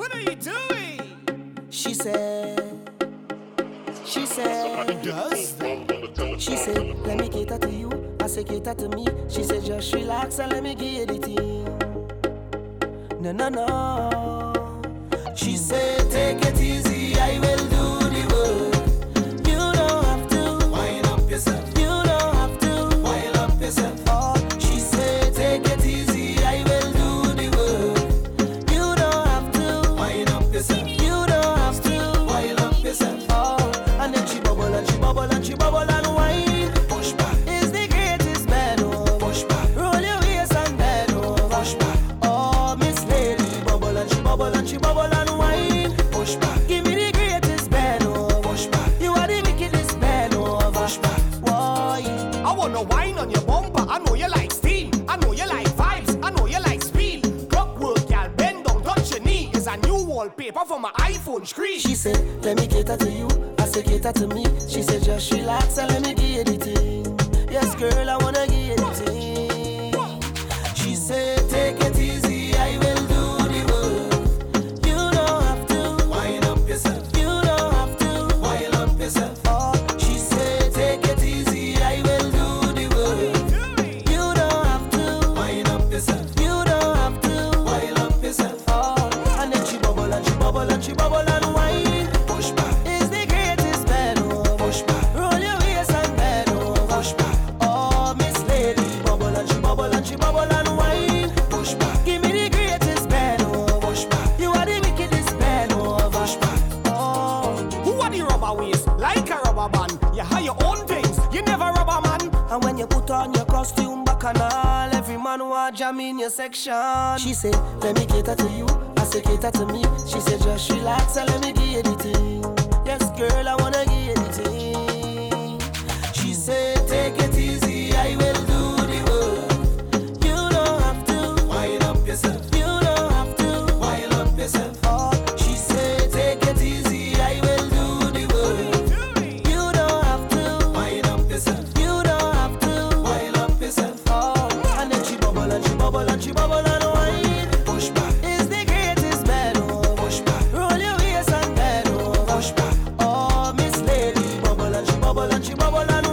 What are you doing? She said, let me cater to you. I say cater to me. She said, just relax and let me give you the thing. No. She said, take it easy, I will do the work. You don't have to wind up yourself. You don't have to wind up yourself. Oh, she said, take it easy, I will do the work. You don't have to wind up yourself. You don't have to wind up yourself. Oh, and then she bubble and she bubble and she bubble and whine. Push back is the greatest bend over. Push back, roll your waist and bend over. Push back. Oh, Miss Lady, bubble and she bubble and she bubble and whine. Push back, give me the greatest bend over. Push back, you are the wickedest bend over. Push back, why? I wanna wine on your bumper. I know you like steam. I know you like vibes. I know you like speed. Clockwork, y'all bend down, touch your knee. It's a new wallpaper for my iPhone screen. She said, let me cater to you. I say cater to me. She said, just relax and let me give you the thing. Yes, girl, I wanna give you the thing. She said, take it easy, I will do the work. You don't have to wind up yourself. You don't have to wind up yourself. Oh, she said, take it easy, I will do the work. You don't have to wind up yourself. You don't have to wind up yourself. Oh, and then she bubble and she bubble and she bubble and whine. Push back is the greatest bend over. Push back, roll your waist and bend over. Push back. Oh, Miss Lady, bubble and she bubble and she bubble and whine. Push back, give me the greatest bend over. Push back, you are the wickedest bend over. Push back. Oh, Who are the rubber waist? Like a rubber band. You have your own things. You never rubber man. and when you put on your costume back and all, every man want jam in your section. She said, let me cater to you. I say cater to me. She said, just relax and let me give you the thing. Yes, girl, I wanna give you the thing. She said, take it easy, I will do the work. You don't have to wind up yourself. You don't have to wind up yourself. Oh, she said, take it easy, I will do the work. You don't have to wind up yourself. You don't have to wind up yourself. Oh, and then she bubble and she bubble and she bubble and whine. Push back is the greatest bend over. Push back, roll your waist and bend over. Push back. Oh, Miss Lady, bubble and she bubble and she bubble and